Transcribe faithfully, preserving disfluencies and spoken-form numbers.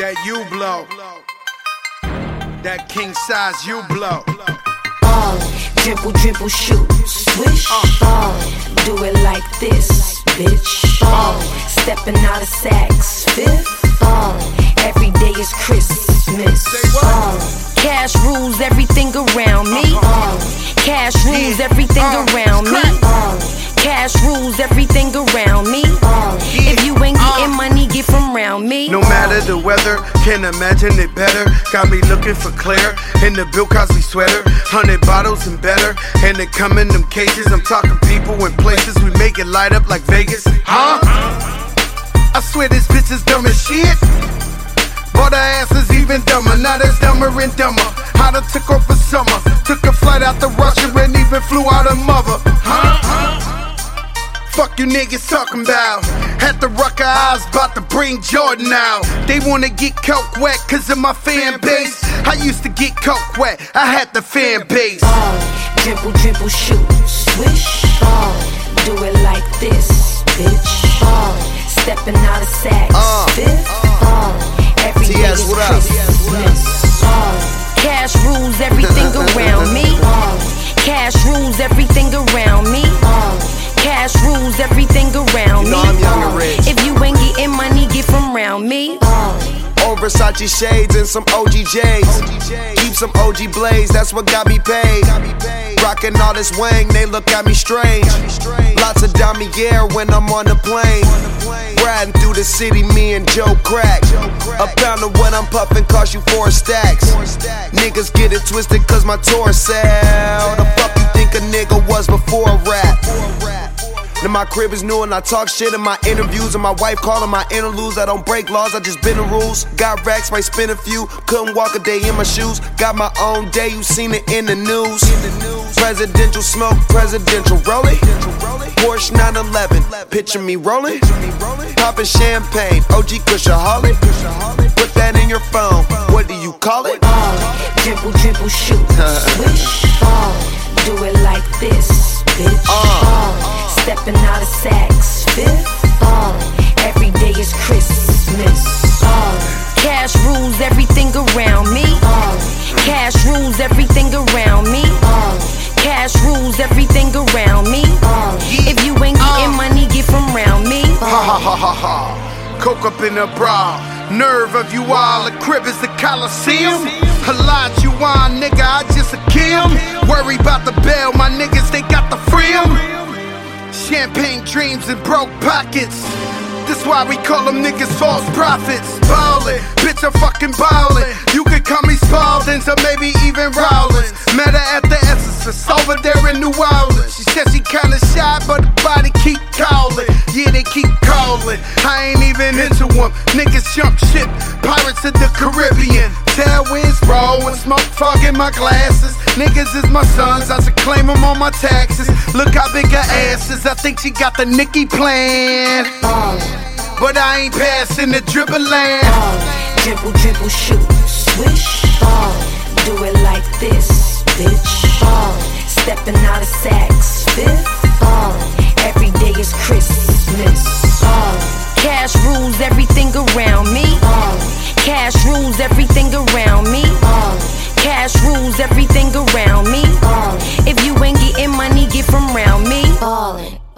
That you blow. That king size you blow. Ballin', dribble, dribble, shoot, swish. Ballin', do it like this, bitch. Ballin', stepping out of sacks, fifth. Ballin', every day is Christmas. Ballin', cash rules everything around me. Ballin', cash rules everything around me. Ballin', cash rules everything around me. If you ain't getting money, get from around me. No matter the weather, can't imagine it better. Got me looking for Claire in the Bill Cosby sweater. Hundred bottles and better, and they come in them cages. I'm talking people and places, we make it light up like Vegas. Huh? I swear this bitch is dumb as shit. But her ass is even dumber, now that's dumber and dumber. I done took off for summer, took a flight out to Russia and even flew out her mother. Huh? Fuck you niggas talking about. Had the Rucker eyes, bout to bring Jordan out. They wanna get coke wet cause of my fan base. I used to get coke wet, I had the fan base. Ballin', dribble, dribble, shoot, swish. Ballin', do it like this, bitch. Ballin', stepping out of sacks, uh, fifth. Ballin', every day is Christmas. Ballin', cash rules everything around me. Ballin', cash rules everything around me. Ballin', cash rules everything around you know me. I'm young and rich. If you ain't getting money, get from around me. On Versace shades and some O G J's. Keep some O G blades, that's what got me paid. Rockin' all this wang, they look at me strange. Lots of damier when I'm on the plane. Riding through the city, me and Joe Crack. A pound of what I'm puffin' cost you four stacks. Niggas get it twisted cause my tour sell. The fuck you think a nigga was before rap? Now my crib is new and I talk shit in my interviews. And my wife calling my interludes. I don't break laws, I just bend the rules. Got racks, might spin a few. Couldn't walk a day in my shoes. Got my own day, you seen it in the news. Presidential smoke, presidential rolling. Porsche nine eleven, picture me rolling. Popping champagne, O G Kushaholic. Put that in your phone, what do you call it? Ballin', dribble, dribble, shoot, swish. Ballin', do it like this, bitch. Ballin', stepping out of sacks, fifth. Ballin', every day is Christmas. Ballin', cash rules everything around me. Ballin', cash rules everything around me. Ballin', cash rules everything around me. Ballin', if you ain't getting money, get from around me. Ha ha ha ha ha. Coke up in a bra. Nerve of you all, the crib is the Coliseum. Halad you on, nigga, I just a kill. Worry about the bail, my niggas, they got the freedom. Champagne dreams and broke pockets. That's why we call them niggas false prophets. Ballin', bitch, I'm fucking ballin'. You could call me Spalding, or maybe even Rollins. Met her at the Essence over there in New Orleans. She said she kinda shy, but the body keep calling. Yeah, they keep calling. I ain't even into them. Niggas jump ship, Pirates of the Caribbean. Tailwinds roll and smoke fog in my glasses. Niggas is my sons, I should claim them on my taxes. Look how big her ass is, I think she got the Nicki plan. But I ain't passing the dribble land. Ballin', dribble, dribble, shoot, swish. Ballin', do it like this, bitch. Ballin', stepping out of sacks, fifth. Ballin', every day is Christmas. Ballin', cash rules everything around me. Ballin', cash rules everything around me. Ballin', cash rules everything around me. Ballin', if you ain't getting money, get from around me. Ballin'.